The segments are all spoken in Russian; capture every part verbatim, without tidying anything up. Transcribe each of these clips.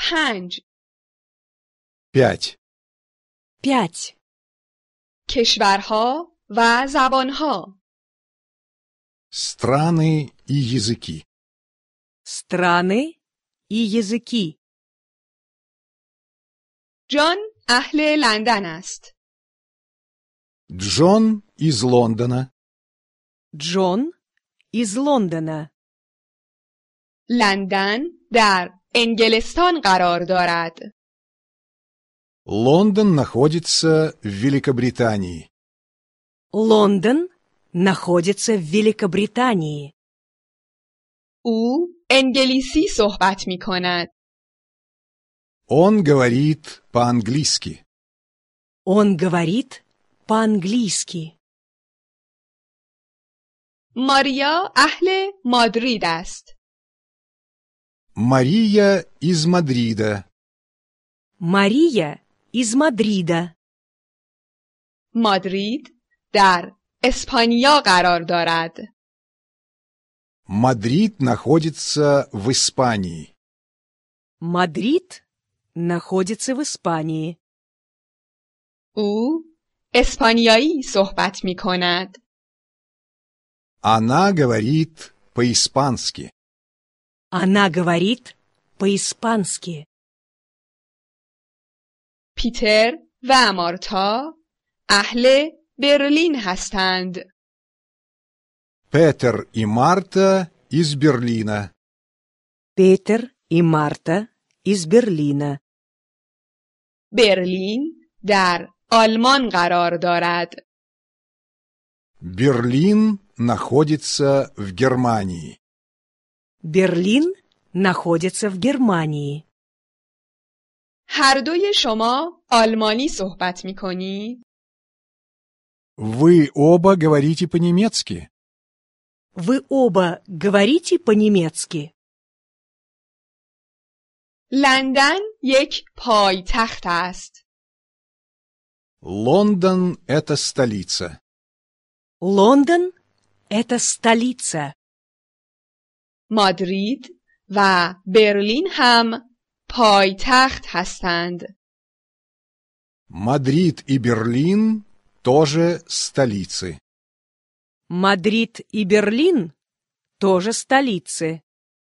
پنج. пять. пять. کشورها و زبانها. Страны и языки. Страны и языки. جان اهل لندن است. Джон из Лондона. Джон из Лондона. لندن در انگلستان قرار دارد. Лондон находится в Великобритании. Лондон находится в Великобритании. او انگلیسی صحبت می کند. Он говорит по-английски. Он говорит по-английски. ماریا اهل مادرید است. Мария из Мадрида. Мария из Мадрида. مادرید در اسپانیا قرار دارد. Мадрид находится в Испании. Мадрид находится в Испании. او اسپانیایی صحبت می کند. Она говорит по-испански. Она говорит по-испански. پیتر و مارتا اهل برلین هستند. Петер и Марта из Берлина. Петер и Марта из Берлина. برلین در آلمان قرار دارد. Берлин находится в Германии. Берлин находится в Германии. هر دوی شما آلمانی صحبت می کنید؟ Вы оба говорите по-немецки. Вы оба говорите по-немецки? لندن یک پایتخت است. Лондон – это столица. Лондон – это столица. مادرید و برلین هم پایتخت هستند. Мадрид и Берлин тоже столицы. Мадрид и Берлин тоже столицы.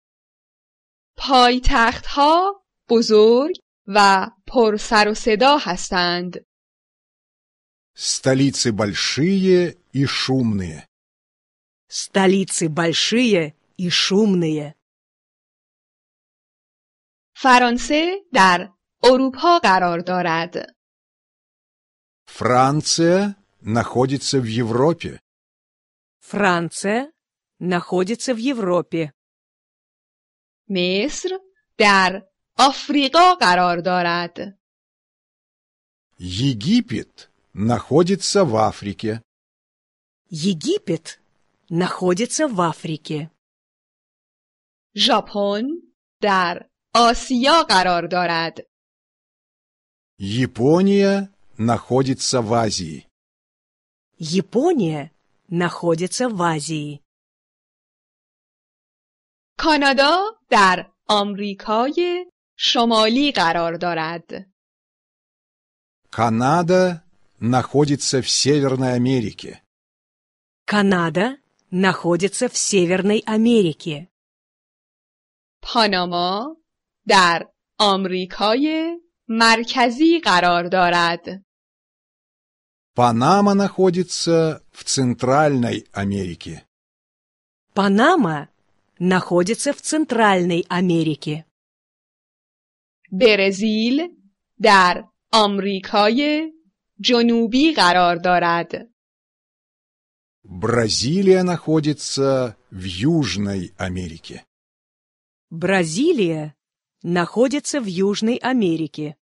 پایتخت‌ها بزرگ و پر سر و صدا هستند. Столицы большие и шумные. Столицы большие и шумные. فرانسه در اروپا قرار دارد. Франция находится в Европе. Франция находится в Европе. مصر در آفریقا قرار دارد. Египет находится в Африке. Египет находится в Африке. ژاپن در آسیا قرار دارد. Япония находится в Азии. Япония находится в Азии. کانادا در آمریکای شمالی قرار دارد. Канада находится в Северной Америке. Канада находится в Северной Америке. پاناما در آمریکای مرکزی قرار دارد. Панама находится в Центральной Америке. Панама находится в Центральной Америке. برزیل در آمریکای جنوبی قرار دارد. Бразилия находится в Южной Америке. Бразилия находится в Южной Америке.